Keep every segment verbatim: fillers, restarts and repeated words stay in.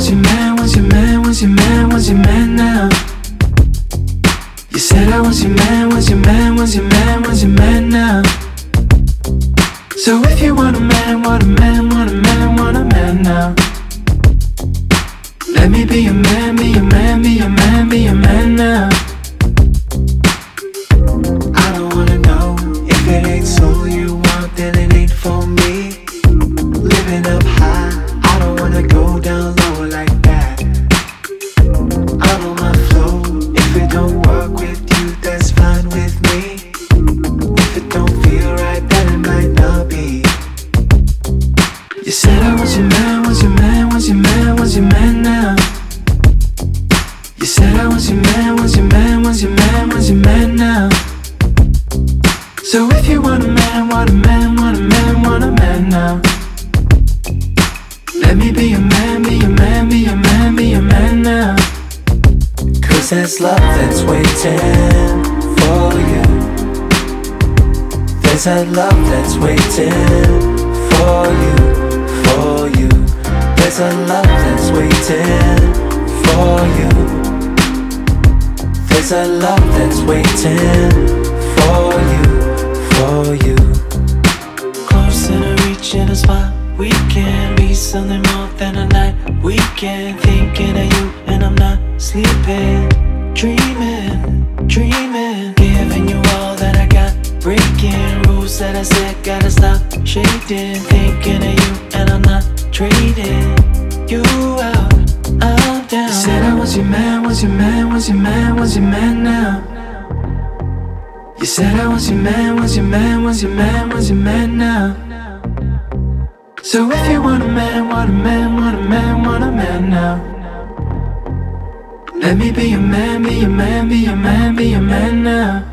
was your man, was your man, was your man, was your man now. You said I was your man, was your man, was your man, was your man now. So if you want a man, want a man, want a man, want a man now. Let me be your man, be your man, be your man, be your man now. I don't wanna know if it ain't so you want, then it ain't for me. Living up high, I don't wanna go down low like that. I'm on my flow, if it don't work with you, that's fine with me. If it don't feel right, then it might not be. You said I was your man, was your man, was your man, was your man now. You said I was your man, was your man, was your man, was your man now. So if you want a man, want a man, want a man, want a man now. Let me be your man, be your man, be your man, be your man now. Cause there's love that's waiting for you. There's a love that's waiting for you, for you. There's a love that's waiting for you. There's a love that's waiting for you, for you. Close in a reach in a spot. We can be something more than a night. We can thinking of you and I'm not sleeping. Dreaming, dreaming. Giving you all that I got. Breaking rules that I said, gotta stop shading. Thinking of you and I'm not trading you out, I'm down. You said I was your man, was your man, was your man, was your man now. You said I was your man, was your man, was your man, was your man now. So if you want a man, want a man, want a man, want a man now. Let me be your man, be your man, be your man, be your man now.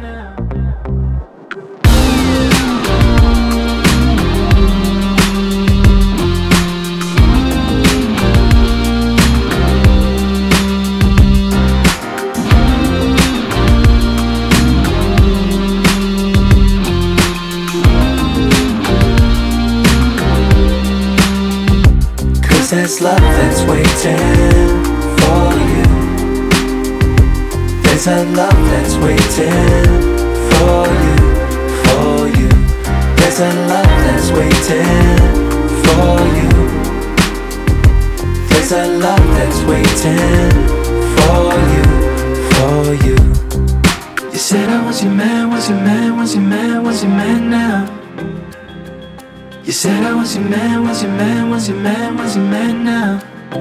There's love that's waiting for you. There's a love that's waiting for you, for you. There's a love that's waiting for you. There's a love that's waiting for you, for you. You said I was your man, was your man, was your man, was your man now. You said I was your man, was your man, was your man, was your man now.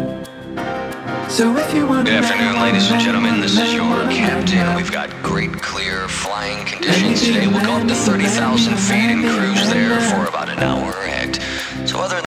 So if you want. Good afternoon, ladies and gentlemen. This is your captain. We've got great, clear flying conditions today. We'll go up to thirty thousand feet and cruise there for about an hour.